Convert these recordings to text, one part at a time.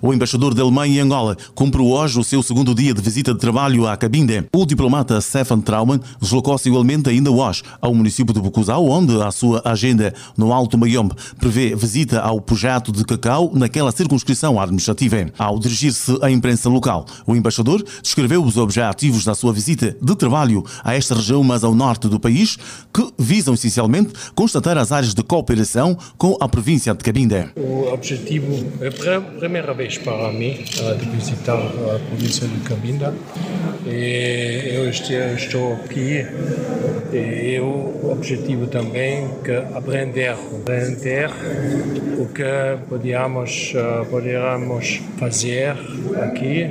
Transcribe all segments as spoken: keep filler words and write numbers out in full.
O embaixador da Alemanha em Angola cumpriu hoje o seu segundo dia de visita de trabalho à Cabinda. O diplomata Stefan Trauman deslocou-se igualmente ainda hoje ao município de Bocuzao, onde a sua agenda no Alto Mayombe prevê visita ao projeto de cacau naquela circunscrição administrativa. Ao dirigir-se à imprensa local, o embaixador descreveu os objetivos da sua visita de trabalho a esta região mais ao norte do país, que visam essencialmente constatar as áreas de cooperação com a província de Cabinda. O objetivo é a primeira vez para mim de visitar a província de Cabinda. E eu estou aqui e o objetivo também é aprender, aprender o que podíamos, podíamos fazer aqui,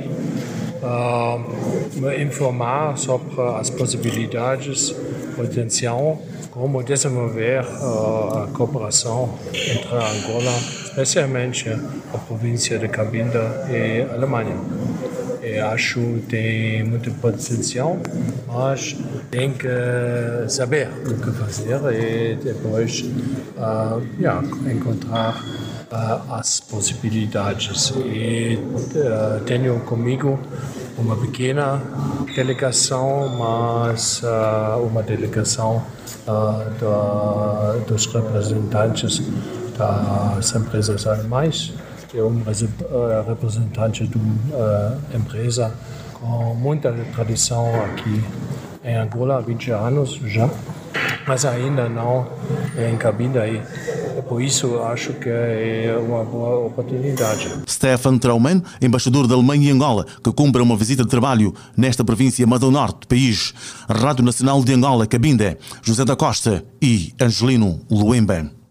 uh, informar sobre as possibilidades, potencial, como desenvolver uh, a cooperação entre Angola, especialmente a província de Cabinda e a Alemanha. Eu acho que tem muito potencial, mas tem que saber o que fazer e depois uh, yeah, encontrar uh, as possibilidades. E uh, tenho comigo uma pequena delegação, mas uh, uma delegação uh, da, dos representantes das empresas alemãs. É um representante de uma empresa com muita tradição aqui em Angola há vinte anos já, mas ainda não em Cabinda. E por isso acho que é uma boa oportunidade. Stefan Trauman, embaixador da Alemanha em Angola, que cumpre uma visita de trabalho nesta província mais ao norte do país. Rádio Nacional de Angola, Cabinda, José da Costa e Angelino Luemba.